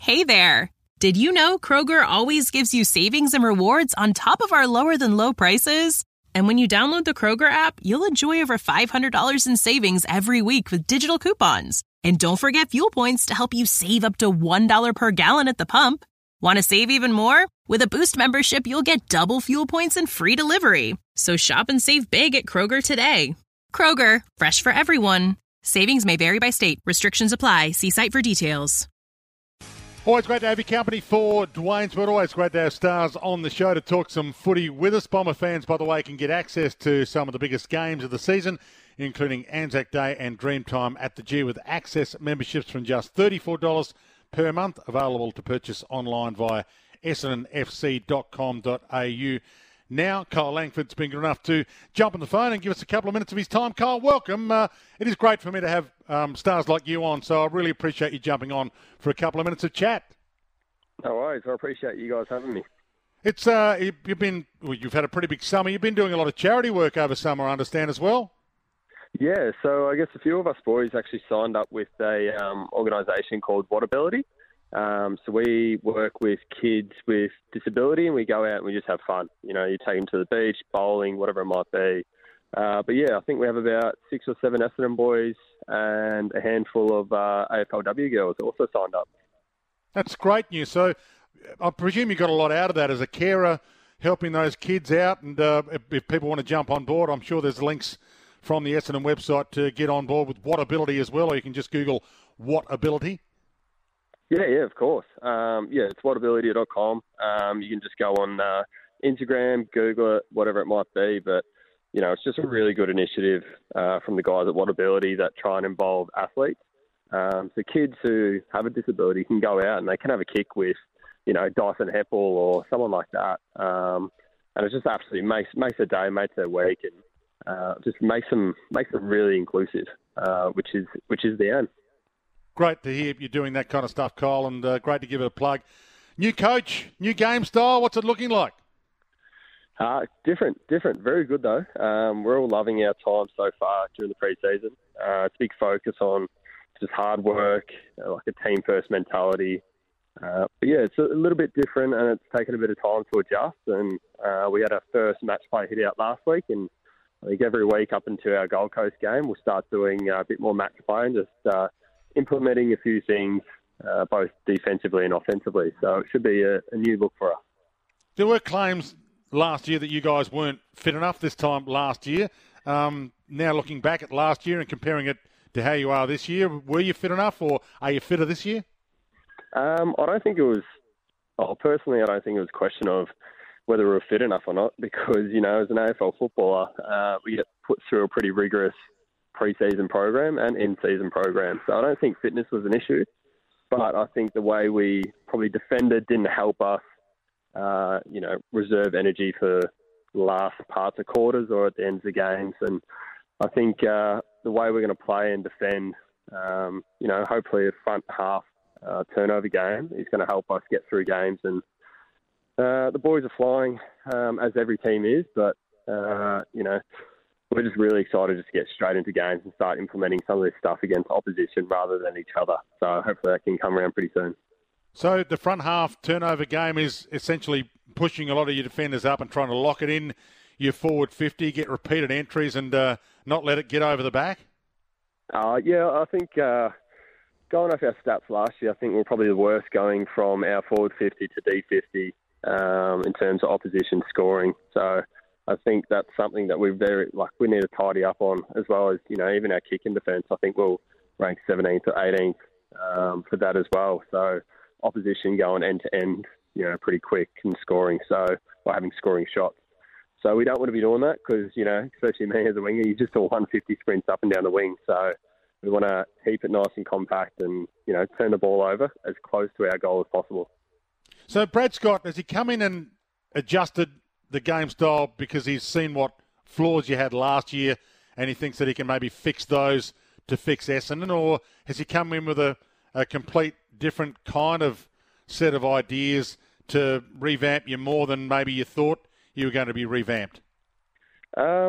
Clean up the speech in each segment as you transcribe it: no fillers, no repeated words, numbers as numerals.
Hey there! Did you know Kroger always gives you savings and rewards on top of our lower-than-low prices? And when you download the Kroger app, you'll enjoy over $500 in savings every week with digital coupons. And don't forget fuel points to help you save up to $1 per gallon at the pump. Want to save even more? With a Boost membership, you'll get double fuel points and free delivery. So shop and save big at Kroger today. Kroger, fresh for everyone. Savings may vary by state. Restrictions apply. See site for details. Always great to have your company for Dwayne's, but always great to have Stars on the show to talk some footy with us. Bomber fans, by the way, can get access to some of the biggest games of the season, including Anzac Day and Dreamtime at the G, with access memberships from just $34 per month, available to purchase online via essendonfc.com.au. Now, Kyle Langford's been good enough to jump on the phone and give us a couple of minutes of his time. Kyle, welcome. It is great for me to have stars like you on, so I really appreciate you jumping on for a couple of minutes of chat. No worries. I appreciate you guys having me. It's you've had a pretty big summer. You've been doing a lot of charity work over summer, I understand, as well. Yeah, so I guess a few of us boys actually signed up with a organisation called Whatability. So we work with kids with disability, and we go out and we just have fun. You know, you take them to the beach, bowling, whatever it might be. But yeah, I think we have about 6 or 7 Essendon boys and a handful of AFLW girls also signed up. That's great news. So I presume you got a lot out of that as a carer, helping those kids out. And if people want to jump on board, I'm sure there's links from the Essendon website to get on board with Whatability as well, or you can just Google Whatability. Yeah, of course. It's whatability.com. You can just go on Instagram, Google it, whatever it might be. But, you know, it's just a really good initiative from the guys at Whatability that try and involve athletes. So kids who have a disability can go out and they can have a kick with, you know, Dyson Heppel or someone like that. And it just absolutely makes their day, makes their week, and just makes them really inclusive, which is the aim. Great to hear you're doing that kind of stuff, Kyle, and great to give it a plug. New coach, new game style, what's it looking like? Different. Very good, though. We're all loving our time so far during the pre-season. It's a big focus on just hard work, like a team-first mentality. But yeah, it's a little bit different, and it's taken a bit of time to adjust. And we had our first match play hit out last week, and I think every week up into our Gold Coast game, we'll start doing a bit more match play and just implementing a few things, both defensively and offensively. So it should be a new look for us. There were claims last year that you guys weren't fit enough this time last year. Now looking back at last year and comparing it to how you are this year, were you fit enough, or are you fitter this year? Personally, I don't think it was a question of whether we were fit enough or not, because, you know, as an AFL footballer, we get put through a pretty rigorous pre-season program and in-season program. So I don't think fitness was an issue, but I think the way we probably defended didn't help us, reserve energy for the last parts of quarters or at the ends of games. And I think the way we're going to play and defend, hopefully a front half turnover game is going to help us get through games. And the boys are flying, as every team is, but, we're just really excited just to get straight into games and start implementing some of this stuff against opposition rather than each other. So hopefully that can come around pretty soon. So the front half turnover game is essentially pushing a lot of your defenders up and trying to lock it in your forward 50, get repeated entries and not let it get over the back? I think going off our stats last year, I think we're probably the worst going from our forward 50 to D50 in terms of opposition scoring. So I think that's something that we need to tidy up on, as well as, you know, even our kick in defence. I think we'll rank 17th or 18th for that as well. So opposition going end to end, you know, pretty quick and scoring. So we're having scoring shots. So we don't want to be doing that because, you know, especially me as a winger, you just do 150 sprints up and down the wing. So we want to keep it nice and compact and, you know, turn the ball over as close to our goal as possible. So Brad Scott, has he come in and adjusted the game style because he's seen what flaws you had last year and he thinks that he can maybe fix those to fix Essendon, or has he come in with a complete different kind of set of ideas to revamp you more than maybe you thought you were going to be revamped? I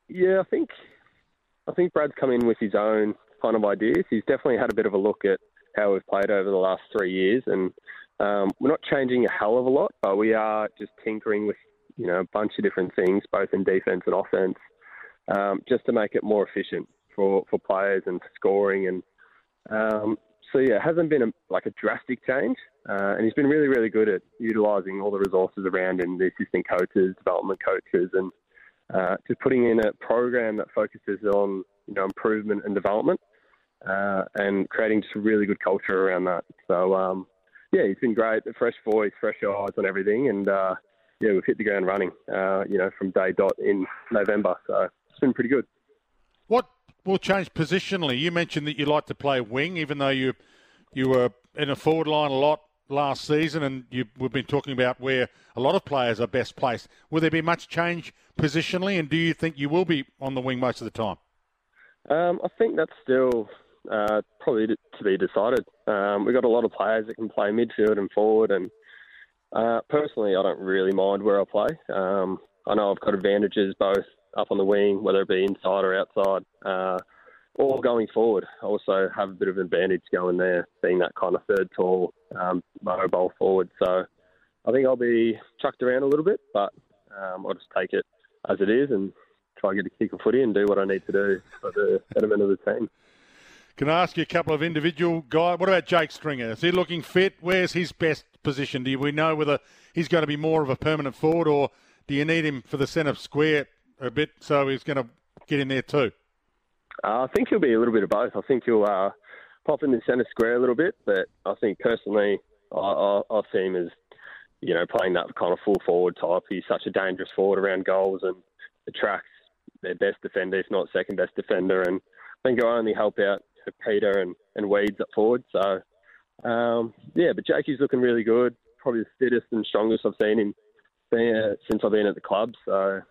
think Brad's come in with his own kind of ideas. He's definitely had a bit of a look at how we've played over the last 3 years. And we're not changing a hell of a lot, but we are just tinkering with, a bunch of different things, both in defence and offence, just to make it more efficient for players and for scoring. And it hasn't been a drastic change. And he's been really, really good at utilising all the resources around him, the assistant coaches, development coaches, and just putting in a program that focuses on improvement and development and creating just a really good culture around that. So, he's been great. A fresh voice, fresh eyes on everything. And, we've hit the ground running, from day dot in November. So it's been pretty good. What will change positionally? You mentioned that you like to play wing, even though you were in a forward line a lot last season, and we've been talking about where a lot of players are best placed. Will there be much change positionally, and do you think you will be on the wing most of the time? I think that's still probably to be decided. We've got a lot of players that can play midfield and forward, and personally, I don't really mind where I play. I know I've got advantages both up on the wing, whether it be inside or outside, or going forward. I also have a bit of an advantage going there, being that kind of third tall, mobile forward. So I think I'll be chucked around a little bit, but I'll just take it as it is and try and get a kick of footy and do what I need to do for the betterment of the team. Can I ask you a couple of individual guys? What about Jake Stringer? Is he looking fit? Where's his best position? Do we know whether he's going to be more of a permanent forward, or do you need him for the centre square a bit, so he's going to get in there too? I think he'll be a little bit of both. I think he'll pop in the centre square a little bit, but I think personally I see him as, playing that kind of full forward type. He's such a dangerous forward around goals and attracts their best defender, if not second best defender, and I think he'll only help out Peter and Weeds up forward. So, but Jakey's looking really good. Probably the fittest and strongest I've seen him since I've been at the club. So,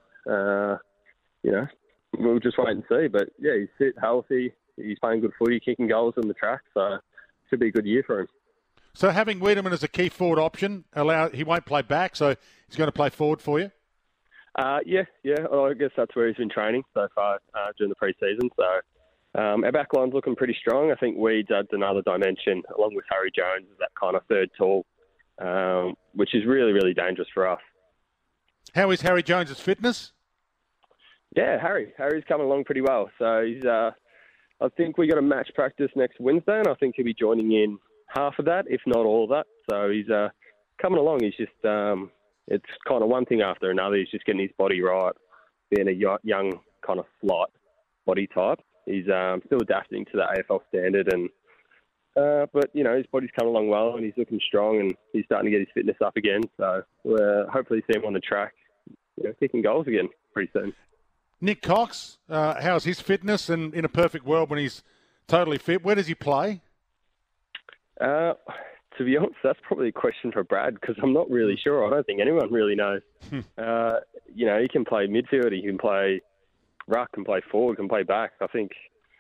we'll just wait and see. But, he's fit, healthy. He's playing good footy, kicking goals on the track. So, should be a good year for him. So, having Wiedemann as a key forward option, he won't play back, so he's going to play forward for you? Yeah. Well, I guess that's where he's been training so far during the pre-season. So, our back line's looking pretty strong. I think Weeds adds another dimension, along with Harry Jones, as that kind of third tall, which is really, really dangerous for us. How is Harry Jones' fitness? Yeah, Harry's coming along pretty well. So he's, I think we got a match practice next Wednesday, and I think he'll be joining in half of that, if not all of that. So he's coming along. He's just, it's kind of one thing after another. He's just getting his body right, being a young kind of slight body type. He's still adapting to the AFL standard, and but his body's coming along well, and he's looking strong, and he's starting to get his fitness up again. So we'll hopefully see him on the track, kicking goals again pretty soon. Nick Cox, how's his fitness? And in a perfect world, when he's totally fit, where does he play? To be honest, that's probably a question for Brad, because I'm not really sure. I don't think anyone really knows. He can play midfield, he can play ruck, can play forward, can play back. I think,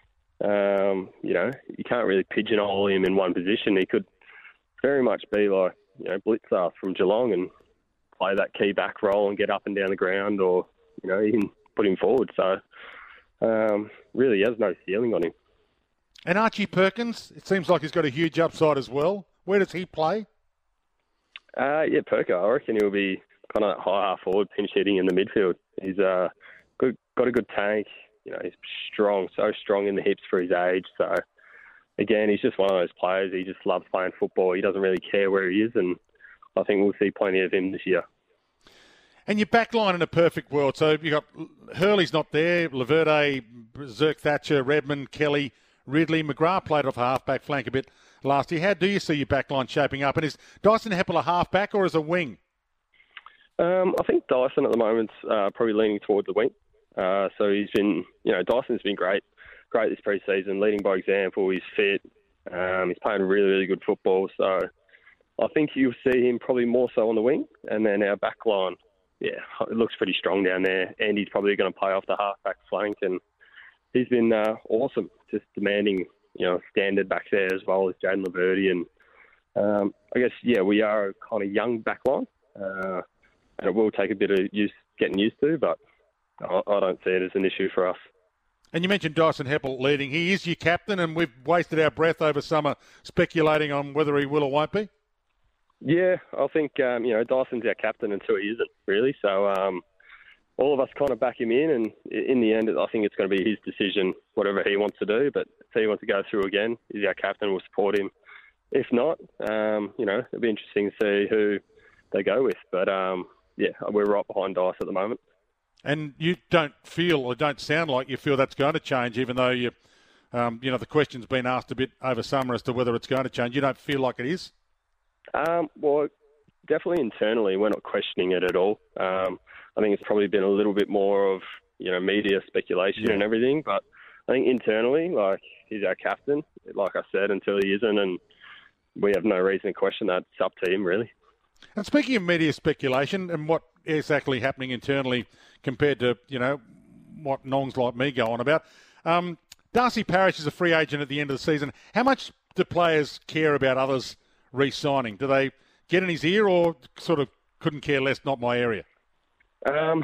you can't really pigeonhole him in one position. He could very much be like, Blitzar from Geelong and play that key back role and get up and down the ground, or, you can put him forward. So, really, he has no ceiling on him. And Archie Perkins, it seems like he's got a huge upside as well. Where does he play? Perker, I reckon he'll be kind of high half forward, pinch hitting in the midfield. He's got a good tank. He's strong, so strong in the hips for his age. So, again, he's just one of those players. He just loves playing football. He doesn't really care where he is, and I think we'll see plenty of him this year. And your back line in a perfect world. So you've got Hurley's not there, Laverde, Zirk Thatcher, Redmond, Kelly, Ridley, McGrath played off a half-back flank a bit last year. How do you see your back line shaping up? And is Dyson Heppel a half-back or is a wing? I think Dyson at the moment's probably leaning towards the wing. So he's been, Dyson's been great this pre-season, leading by example. He's fit. He's playing really, really good football. So I think you'll see him probably more so on the wing. And then our back line, it looks pretty strong down there. Andy's probably going to play off the half-back flank. And he's been awesome, just demanding, standard back there as well as Jaden Laverde. And I guess, we are a kind of young back line. And it will take a bit of getting used to, but I don't see it as an issue for us. And you mentioned Dyson Heppel leading. He is your captain, and we've wasted our breath over summer speculating on whether he will or won't be. Yeah, I think, Dyson's our captain until he isn't, really. So all of us kind of back him in, and in the end, I think it's going to be his decision, whatever he wants to do. But if he wants to go through again, he's our captain, we'll support him. If not, it'll be interesting to see who they go with. But, we're right behind Dyson at the moment. And you don't feel or don't sound like you feel that's going to change, even though the question's been asked a bit over summer as to whether it's going to change. You don't feel like it is? Well, definitely internally, we're not questioning it at all. I think it's probably been a little bit more of, media speculation and everything. But I think internally, he's our captain, like I said, until he isn't. And we have no reason to question that. It's up to him, really. And speaking of media speculation and what exactly happening internally compared to, what nongs like me go on about, Darcy Parish is a free agent at the end of the season. How much do players care about others re-signing? Do they get in his ear or sort of couldn't care less, not my area? No,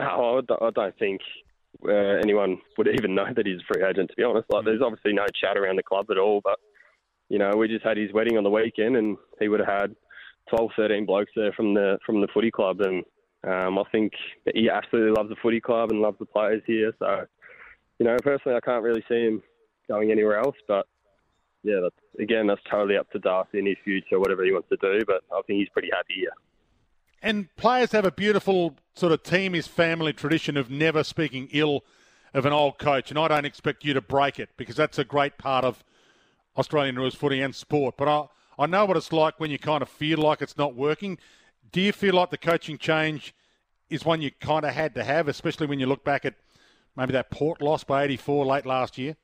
I don't think anyone would even know that he's a free agent, to be honest. There's obviously no chat around the club at all, but, we just had his wedding on the weekend and he would have had 12, 13 blokes there from the footy club, and I think that he absolutely loves the footy club and loves the players here. So, personally, I can't really see him going anywhere else. But yeah, that's totally up to Darcy in his future, whatever he wants to do. But I think he's pretty happy here. And players have a beautiful sort of team is family tradition of never speaking ill of an old coach, and I don't expect you to break it because that's a great part of Australian rules footy and sport. But I know what it's like when you kind of feel like it's not working. Do you feel like the coaching change is one you kind of had to have, especially when you look back at maybe that Port loss by 84 late last year?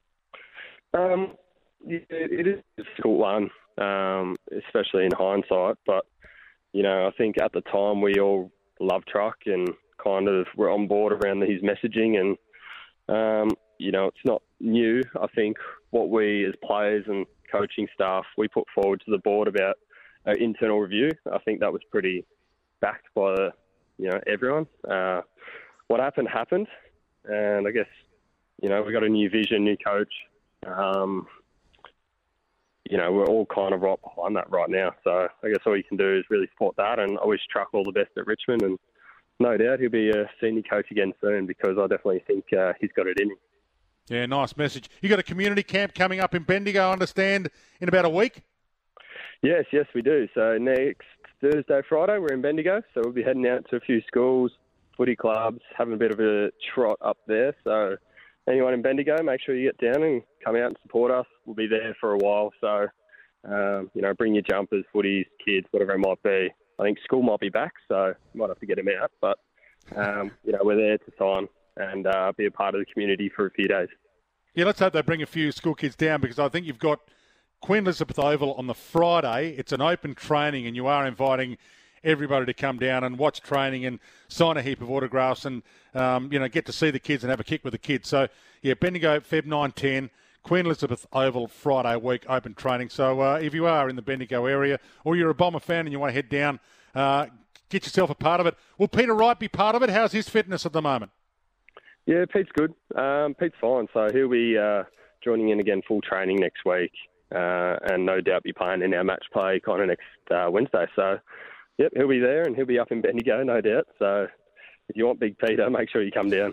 It is a difficult one, especially in hindsight. But, I think at the time we all loved Truck and kind of were on board around his messaging. And, it's not new. I think what we as players and coaching staff, we put forward to the board about an internal review. I think that was pretty backed by, everyone. What happened, and I guess, we got a new vision, new coach. We're all kind of right behind that right now. So I guess all you can do is really support that, and I wish Truck all the best at Richmond, and no doubt he'll be a senior coach again soon because I definitely think he's got it in him. Yeah, nice message. You got a community camp coming up in Bendigo, I understand, in about a week? Yes, we do. So next Thursday, Friday, we're in Bendigo. So we'll be heading out to a few schools, footy clubs, having a bit of a trot up there. So anyone in Bendigo, make sure you get down and come out and support us. We'll be there for a while. So, bring your jumpers, footies, kids, whatever it might be. I think school might be back, so you might have to get them out. But, we're there to sign and be a part of the community for a few days. Yeah, let's hope they bring a few school kids down because I think you've got Queen Elizabeth Oval on the Friday. It's an open training and you are inviting everybody to come down and watch training and sign a heap of autographs and, get to see the kids and have a kick with the kids. So, yeah, Bendigo, Feb 9-10, Queen Elizabeth Oval, Friday week, open training. So if you are in the Bendigo area or you're a Bomber fan and you want to head down, get yourself a part of it. Will Peter Wright be part of it? How's his fitness at the moment? Yeah, Pete's good. Pete's fine. So he'll be joining in again full training next week and no doubt be playing in our match play kind of next Wednesday. So, yep, he'll be there and he'll be up in Bendigo, no doubt. So if you want Big Peter, make sure you come down.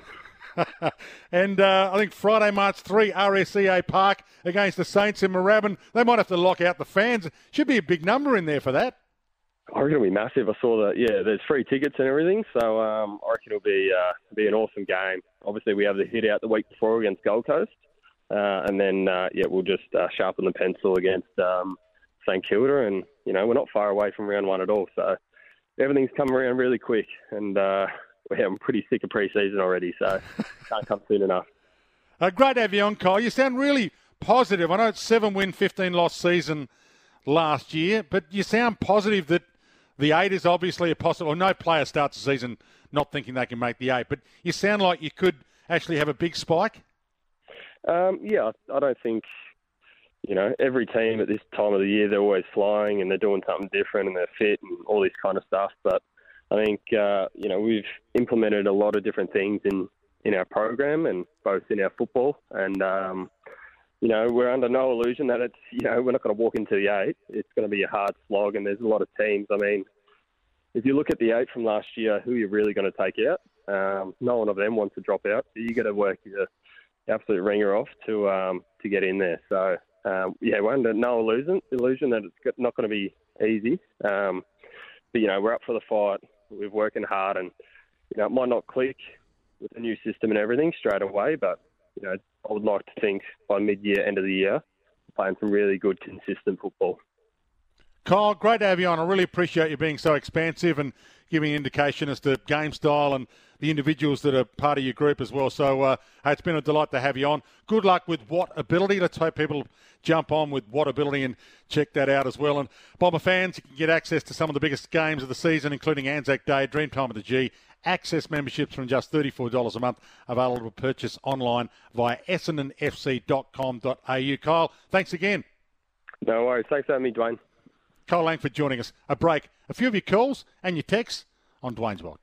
And I think Friday, March 3, RSEA Park against the Saints in Moorabbin. They might have to lock out the fans. Should be a big number in there for that. I reckon it'll be massive. I saw that, there's free tickets and everything. So I reckon it'll be an awesome game. Obviously, we have the hit out the week before against Gold Coast. And then, we'll just sharpen the pencil against St Kilda. And, we're not far away from round one at all. So everything's come around really quick. And I'm pretty sick of pre-season already. So can't come soon enough. Great to have you on, Kyle. You sound really positive. I know it's 7-win, 15-loss season last year. But you sound positive that the 8 is obviously a possible. No player starts the season not thinking they can make the 8. But you sound like you could actually have a big spike. I don't think, every team at this time of the year, they're always flying and they're doing something different and they're fit and all this kind of stuff. But I think, we've implemented a lot of different things in in our program and both in our football. And, we're under no illusion that it's, we're not going to walk into the 8. It's going to be a hard slog, and there's a lot of teams. I mean, if you look at the 8 from last year, who are you really going to take out? No one of them wants to drop out. So you got to work your absolute ringer off to get in there. So, we're under no illusion that it's not going to be easy. But, we're up for the fight. We're working hard, and, it might not click with the new system and everything straight away, but, I would like to think by mid-year, end of the year, playing some really good, consistent football. Kyle, great to have you on. I really appreciate you being so expansive and giving an indication as to game style and the individuals that are part of your group as well. So it's been a delight to have you on. Good luck with What Ability. Let's hope people jump on with What Ability and check that out as well. And Bomber fans, you can get access to some of the biggest games of the season, including Anzac Day, Dreamtime of the G, access memberships from just $34 a month, available to purchase online via essendonfc.com.au. Kyle, thanks again. No worries. Thanks for having me, Dwayne. Kyle Langford joining us. A break. A few of your calls and your texts on Dwayne's World.